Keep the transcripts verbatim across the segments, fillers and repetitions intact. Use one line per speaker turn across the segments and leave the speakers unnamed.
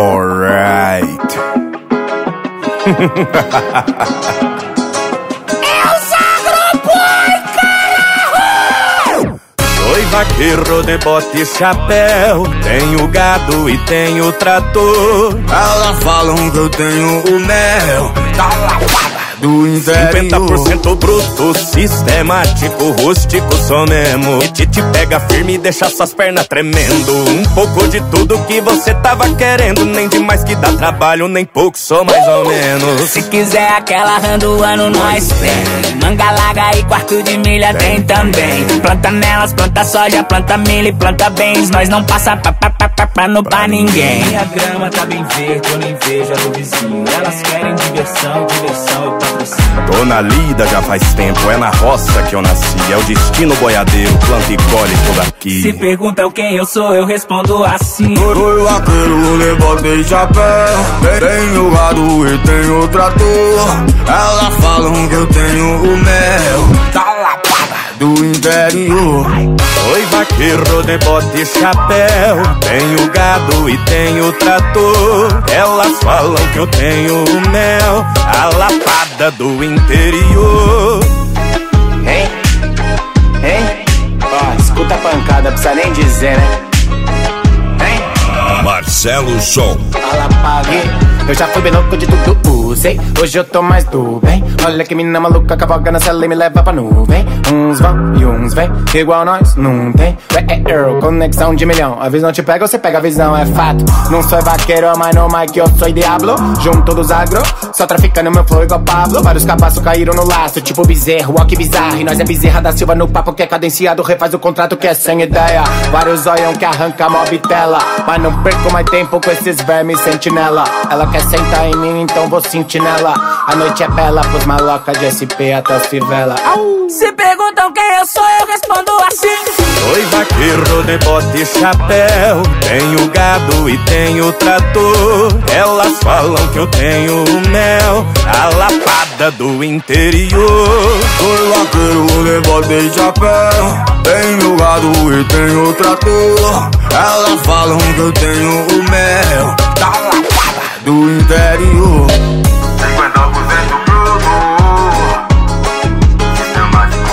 Alright.
Eu sagro boi, caralho!
Sou vaqueiro de bote e chapéu, tenho gado e tenho trator.
Elas falam que eu tenho o mel da lapada do interior.
cinquenta por cento bruto, sistemático, rústico, sou mesmo. E te, te pega firme e deixa suas pernas tremendo. Um pouco de tudo que você tava querendo. Nem demais que dá trabalho, nem pouco, sou mais ou menos.
Se quiser aquela rã do ano, nós tem. Manga larga e quarto de milha tem também. Planta nelas, planta soja, planta milho e planta bens. Nós não passa pra, pra, pra, pra, pra, não pra ninguém.
Minha grama tá bem verde, eu não invejo a do vizinho. Elas querem diversão, diversão e patrocínio.
Tô na lida já faz tempo, é na roça que eu nasci. É o destino boiadeiro, planta e colhe por aqui.
Se perguntam quem eu sou, eu respondo assim.
Sou vaqueiro de bote e chapéu, tenho gado e tenho trator. Elas falam que eu tenho o mel da lapada do interior.
Oi, vaqueiro de bote e chapéu, tenho gado e tenho trator. Elas falam que eu tenho o mel, a lapada do interior.
Hein? Hein? Ó, escuta a pancada, precisa nem dizer, né? Hein?
Marcelo Som.
Fala, pague. Eu já fui bem louco de tudo, usei. Hoje eu tô mais do bem. Olha que mina maluca, cavalga na cela e me leva pra nuvem. Uns vão e uns vem, igual nós, não tem. É Earl, conexão de milhão. A visão te pega, você pega a visão, é fato. Não sou vaqueiro, mas no mic eu sou diablo. Junto dos agro, só traficando meu flow igual Pablo. Vários cabaços caíram no laço, tipo bezerro, ó que bizarro. E nós é bezerra da Silva no papo que é cadenciado. Refaz o contrato que é sem ideia. Vários olham que arranca mó bitela. Mas não perco mais tempo com esses vermes sentinela. Ela quer sentar em mim, então vou sentir nela. A noite é bela pros malocas de S P até as fivelas.
Se perguntam quem eu sou, eu respondo assim.
Oi, vaqueiro de bote e chapéu, tenho gado e tenho trator. Elas falam que eu tenho o mel, a lapada do interior.
Sou vaqueiro de bote e chapéu, tenho gado e tenho trator. Elas falam que eu tenho o mel da lapada do interior. cinquenta por cento bruto, sistemático,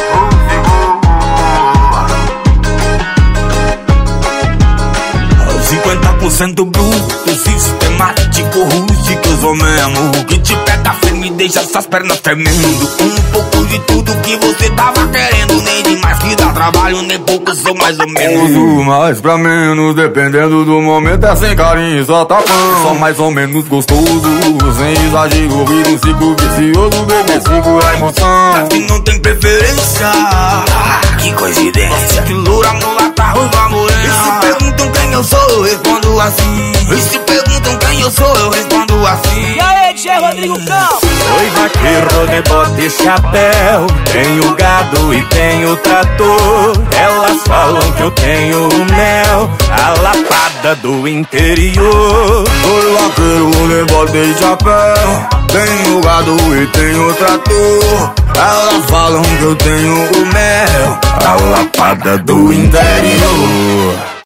rústico. cinquenta por cento bruto, sistemático, rústico, sou mesmo. Que te pega firme e deixa suas pernas tremendo. Um pouco de tudo que você tava querendo. Nem demais que dá trabalho, nem pouco, sou mais ou menos. Uso mais pra menos, dependendo do momento. É sem carinho, só tapão. Só mais ou menos gostoso, sem exagero. Vira um ciclo vicioso, bebê, segura a emoção. Mas que não tem preferência, que coincidência. Que loura, mulata, ruiva, morena. E se perguntam quem eu sou, eu respondo assim. E se perguntam quem eu sou, eu respondo assim.
E aí, Tchê Rodrigo Cão?
Oi, vaqueiro de bote e chapéu, tenho gado e tenho trator. Elas falam que eu tenho o mel, a lapada do interior.
Sou vaqueiro de bote e chapéu, tenho gado e tenho trator. Elas falam que eu tenho o mel, a lapada do interior.